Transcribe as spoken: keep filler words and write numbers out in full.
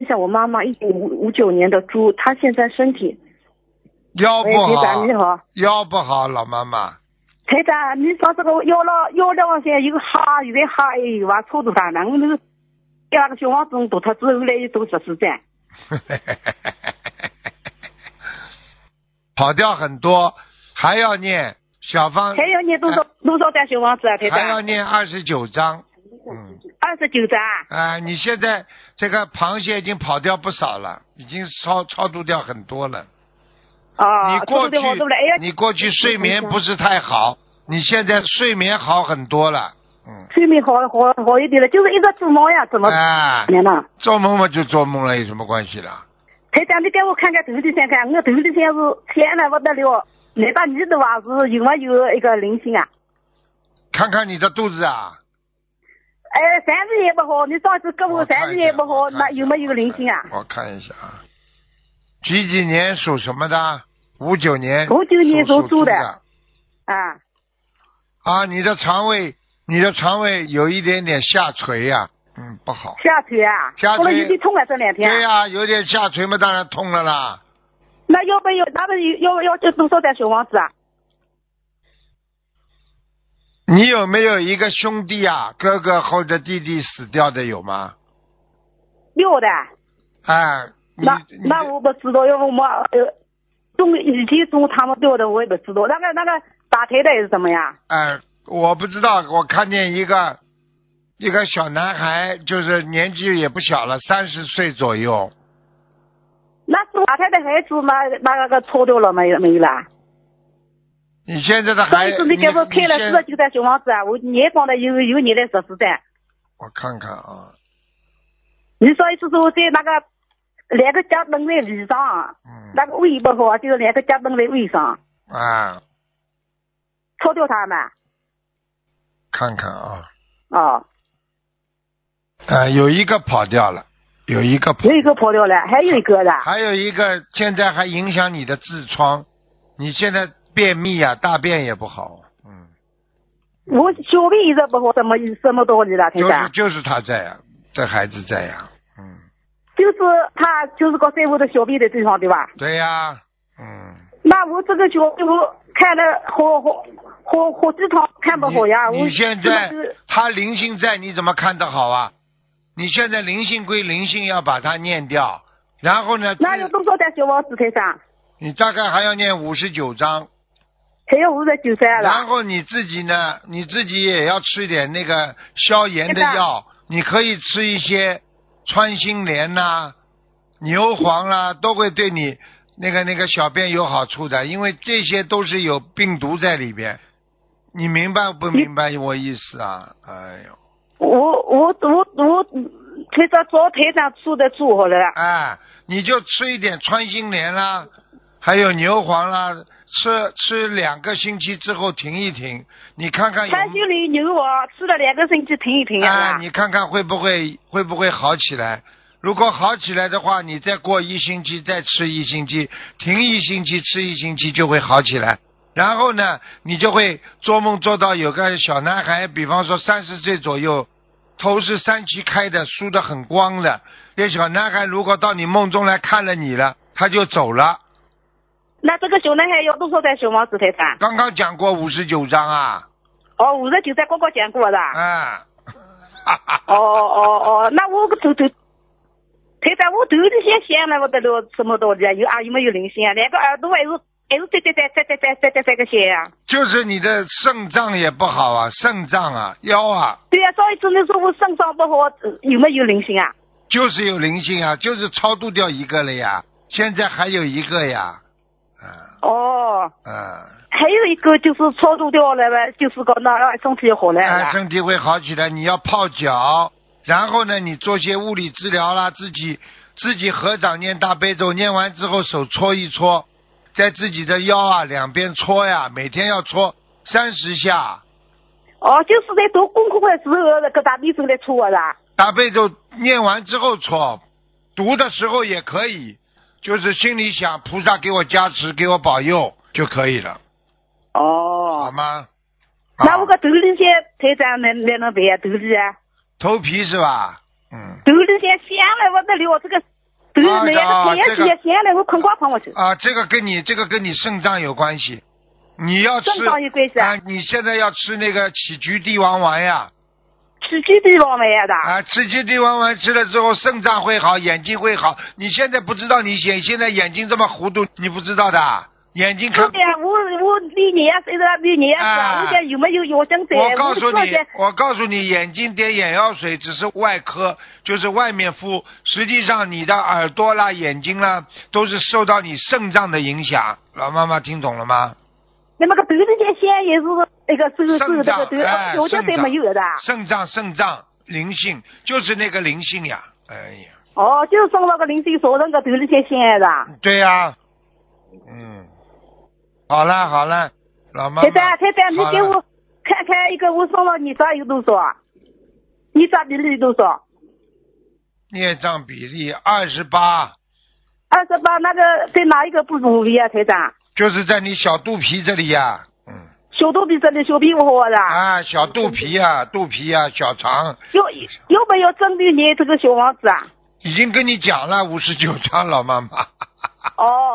像我妈妈一九五九年的猪，她现在身体腰不台长你好， 好， 腰不好，老妈妈。 台长，你说这个腰了腰了往前有哈，有点哈，有啊，粗度大，然后那个第二个小王子读他之后来又读十四章， 跑掉很多，还要念小方， 还要念多少、呃、多少张小王子啊？台长还要念二十九章。嗯， 二十九章。 啊、呃，你现在这个螃蟹已经跑掉不少了，已经超超度掉很多了。 哦， 你过去、 哎、 你过去睡眠不是太好，你现在睡眠好很多了。嗯， 睡眠好好好一点了，就是一直做梦呀，怎么？ 啊，做梦嘛就做梦了，有什么关系啦？ 台长，你给我看看头里先看，我头里先是天了不得了，那把你的话是有没有一个灵性啊？ 看看你的肚子啊。 哎，三日也不好，你上次跟我三日也不好，那有没有灵性啊？ 我看一下啊，几几年属什么的？五九年。 五九年属猪的。啊。 啊，你的肠胃，你的肠胃有一点点下垂呀、啊，嗯，不好。 下垂啊？ 下垂。 有点痛啊，这两天。 对呀、啊，有点下垂嘛，当然痛了啦。 那要不要？那个要要要多少张小王子啊？ 你有没有一个兄弟啊，哥哥或者弟弟死掉的有吗？ 有的。 哎， 那那我不知道，要不我呃，中以前中他们掉的我也不知道。那个那个打胎的是怎么样？ 哎，我不知道，我看见一个一个小男孩，就是年纪也不小了，三十岁左右。 那是打胎的孩子嘛？那那个搓掉了没有没有啦？ 你现在的孩子， 你给我开了四十九张小王子啊！我年光的有有你的十四张。 我看看啊。 你说意思说在那个两个脚蹬在地上，嗯、那个胃不好，就是两个脚蹬在胃上。 啊。 搓掉它们。 看看啊。 哦。 啊，有一个跑掉了，有一个跑。 有一个跑掉了，还有一个的。 还有一个现在还影响你的痔疮，你现在。便秘啊，大便也不好，嗯。 我小便一直不好，怎么什么道理了？ 就是就是他在呀、啊，这孩子在呀、啊，嗯。 就是他就是搞在我的小便的地方，对吧？ 对呀、啊，嗯。 那我这个小便我看了好好好好几趟看不好呀。 你, 你现在他灵性在，你怎么看得好啊？你现在灵性归灵性，要把它念掉，然后呢？ 那有多少张小王子台上？ 你大概还要念五十九章。 还有五十九章了。 然后你自己呢，你自己也要吃一点那个消炎的药，你可以吃一些穿心莲呐、啊、牛黄啦、啊，都会对你那个那个小便有好处的，因为这些都是有病毒在里边。你明白不明白我意思啊？哎呦， 我我我我台长早台长说的做好了。 哎，你就吃一点穿心莲啦，还有牛黄啦。吃吃两个星期之后停一停，你看看有。 川心莲牛黄吃了两个星期停一停啊！ 啊，你看看会不会会不会好起来？如果好起来的话，你再过一星期再吃一星期，停一星期吃一星期就会好起来。然后呢，你就会做梦做到有个小男孩，比方说三十岁左右，头是三七开的，梳得很光的。这小男孩如果到你梦中来看了你了，他就走了。 那这个小男孩要多少张小王子台长？ 刚刚讲过五十九章啊。 哦，五十九章刚刚讲过的。 啊。 哦哦哦，那我头头台长，我头里先想了不得了，什么道理啊？有啊有没有灵性啊？两个耳朵还是还是在在在在在在在在在个线啊？ 就是你的肾脏也不好啊，肾脏啊，腰啊。 对呀、啊，上一次你说我肾脏不好，有没有灵性啊？ 就是有灵性啊，就是超度掉一个了呀，现在还有一个呀。 哦， 嗯， 还有一个就是超度掉了呗，就是搞那身体好了， 哎，身体会好起来。你要泡脚，然后呢，你做些物理治疗啦，自己自己合掌念大悲咒，念完之后手搓一搓，在自己的腰啊两边搓呀，每天要搓三十下。 哦，就是在读功课的时候，那个大悲咒来搓的。 大悲咒念完之后搓，读的时候也可以。就是心里想菩萨给我加持，给我保佑就可以了。 哦， 好吗？ 那我个头里先台长能能能办啊？头里啊？ 头皮是吧？嗯。 头里先想了不得了，这个那个天气也咸了，我困瓜胖我去。 啊，这个跟你这个跟你肾脏有关系，你要吃肾脏有关系啊。 你现在要吃那个杞菊地黄丸呀。 杞菊地黄丸呀的。 啊，杞菊地黄丸吃了之后，肾脏会好，眼睛会好。你现在不知道，你现现在眼睛这么糊涂，你不知道的，眼睛看。 对呀，我我你年岁是你年岁，我讲有没有药精在？ 我告诉你，我告诉你，眼睛点眼药水只是外科，就是外面敷，实际上你的耳朵啦、眼睛啦，都是受到你肾脏的影响。老妈妈听懂了吗？ 那么个头里间线也是那个是是这个头，我觉得没有的。 肾脏肾脏灵性就是那个灵性呀，哎呀。 哦，就是送那个灵性说那个头里间线的。 对呀、啊，嗯，好了好了，老妈妈。 太太太太，你给我看看一个，我送了你这有多少？你这比例多少？ 孽障比例二十八。 二十八，那个在哪一个部位啊，台长？ 就是在你小肚皮这里呀、啊，嗯。 小肚皮这里，小屁股好的。 啊，小肚皮呀、啊，肚皮呀、啊，小肠。 有有没有针对你这个小王子啊？ 已经跟你讲了五十九章，老妈妈。 哦